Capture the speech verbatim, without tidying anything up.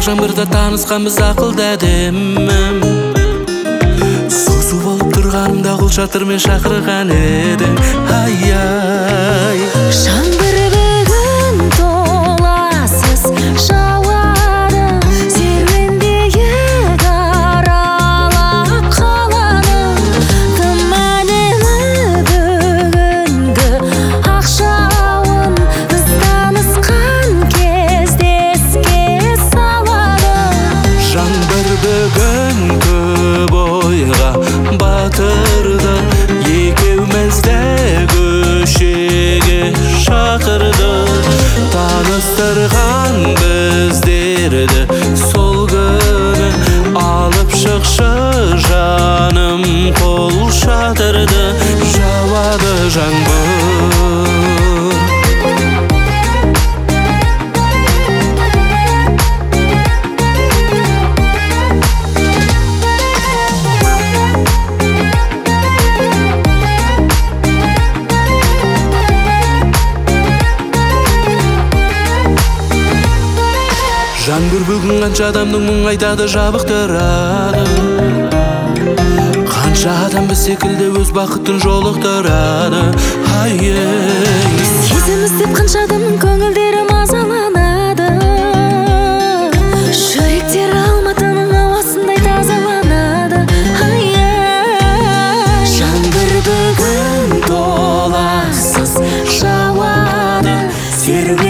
жаңбырда танысканбыз акылда демим. Суу болуп турганымда кул чатырмен шакырган эдиң. Ай-ай. Жаңбыр бүгін толассыз жауады, серуендегі аралап қаланы. Тым әдемі бүгінгі ақшауын, біз танысқан кезде еске салады. Жаңбыр бүгін көп ойға батырды, екеуміз де көшеге шақырды. Таныстырған біздерді сол күні, алып шықшы жаным қол шатырды. Жауады жаңбыр. Жаңбыр бүгін қанша адамның мұң айтады, жабықтырады. Қанша адам біз секілді өз бақытын жолықтырады. Ай-ей. Сезім іздеп қанша адамның көңілдері мазаланады. Жүректер алматының ауасындай тазаланады. Ай-ей. Жаңбыр бүгін толассыз жауады, серуен